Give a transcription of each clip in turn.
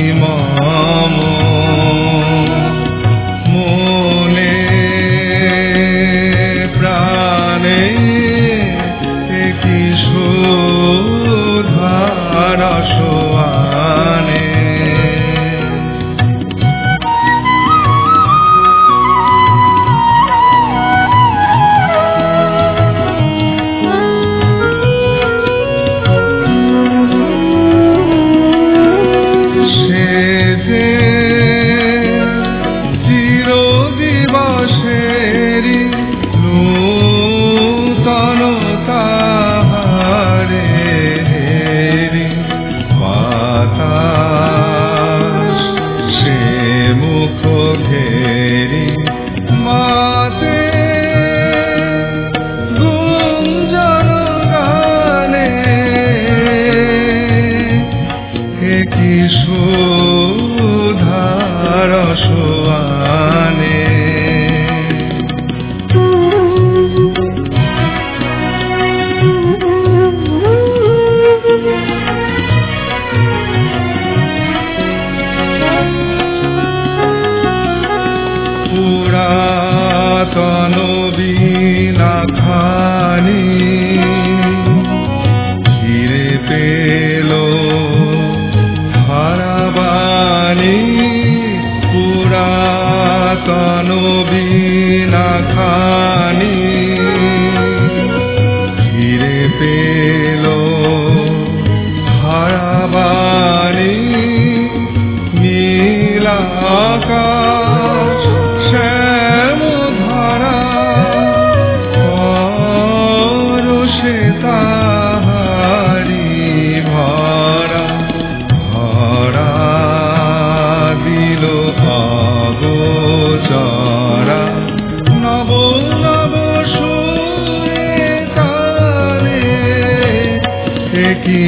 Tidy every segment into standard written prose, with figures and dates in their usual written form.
মম মনে প্রাণে কি সুধার সোয়ানে কি সুধার সোয়ানে পুরাতন বীণা খানি ফিরে পেল পুরাতন বীণা খানি ফিরে পেল হারাবাণী নীল আকাশ শ্যাম ধরা পরশে তাহারি ভরা ভরা দিল অগোচরা নব নব সুরে তালে কি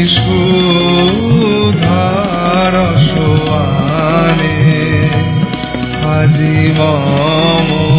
সুধার সোয়ানে আজি মম